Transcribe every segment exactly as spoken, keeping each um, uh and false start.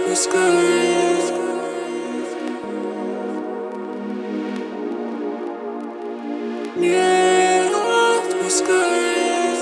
отпускает. Не отпускает.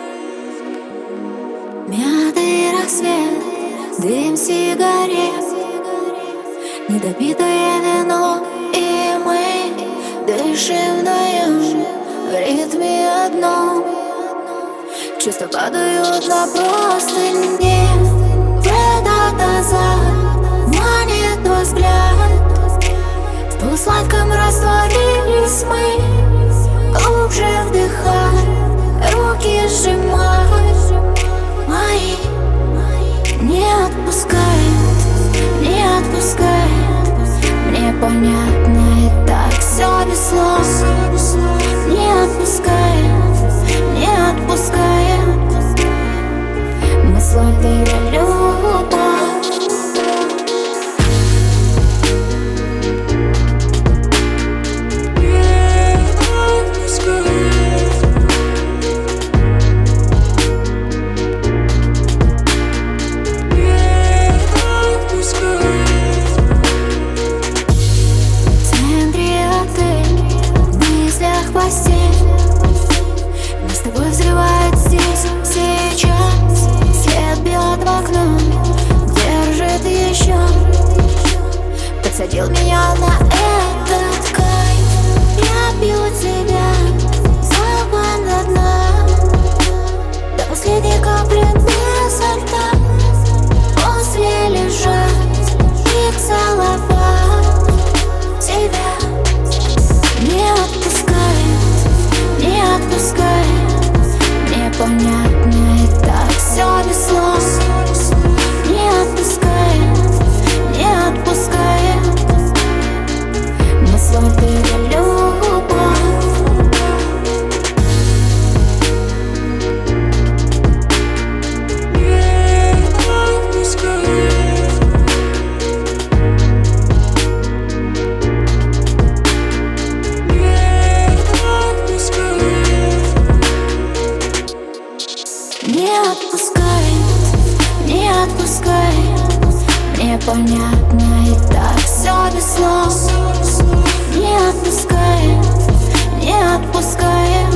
Мятый рассвет, дым сигарет, недопитое вино, и мы дышим вдвоем в ритме одном. Чувства падают на простыни, где-то назад манит твой взгляд. В полусладком растворились мы, глубже вдыхай, руки сжимай мои. Не отпускает, не отпускает, мне понятно и так все без слов. Не отпускает, не отпускает, мы словили любовь. Нас с тобой взрывает здесь, сейчас. Свет бьет в окно, держит еще. Подсадил меня на этот кайф. Я пью тебя залпом до дна, до последней капли без льда. После лежать и целовать тебя. Не отпускает, не отпускает, мне понятно и так все без слов. Не отпускает, не отпускает, мы словили любовь. Не отпускает, не отпускает, мне понятно и так все без слов. Не отпускает, не отпускает,